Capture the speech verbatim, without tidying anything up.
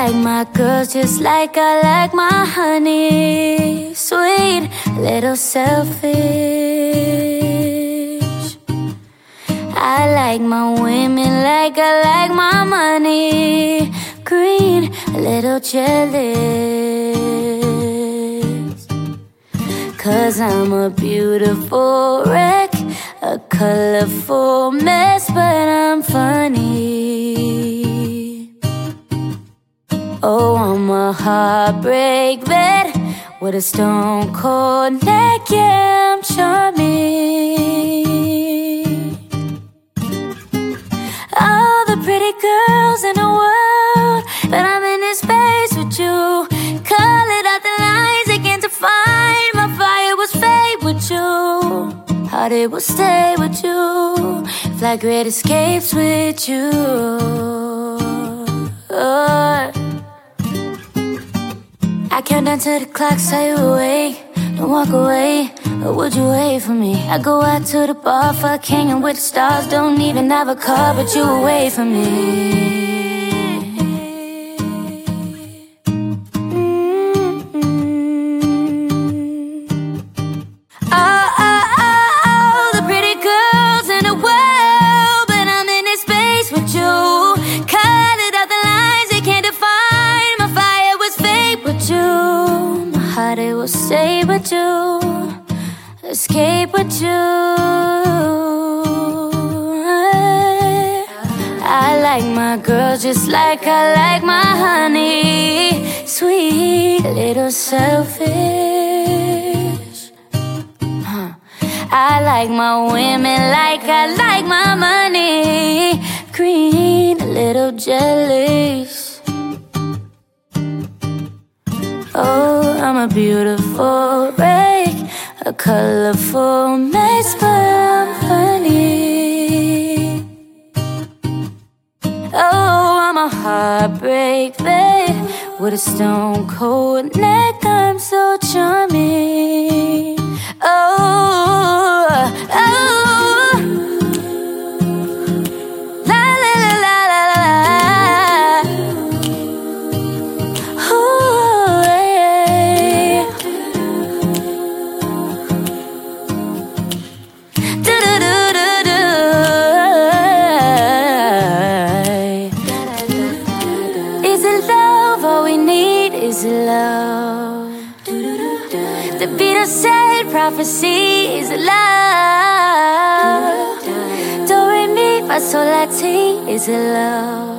like my girls just like I like my honey. Sweet, little selfish. I like my women like I like my money. Green, a little jealous. Cause I'm a beautiful wreck, a colorful mess, but I'm funny. Oh, I'm a heartbreak vet with a stone cold neck, yeah, I'm charming. All the pretty girls in the world, but I'm in this space with you. Call it out the lines, they can't define. My fire was fade with you. Heart it will stay with you. Fly great escapes with you. Oh. I count down to the clock, say you awake. Don't walk away, or would you wait for me? I go out to the bar, fuck hanging with the stars. Don't even have a car, but you wait for me. It will stay with you, escape with you. I like my girls just like I like my honey. Sweet, a little selfish. Huh. I like my women like I like my money. Green, a little jealous. Oh, I'm a beautiful wreck, a colorful mess, but I'm funny. Oh, I'm a heartbreak vet with a stone cold neck, I'm so charming. Oh, oh. Is it love? The Beatles said prophecy is it love? Do re mi fa sol la ti is it love?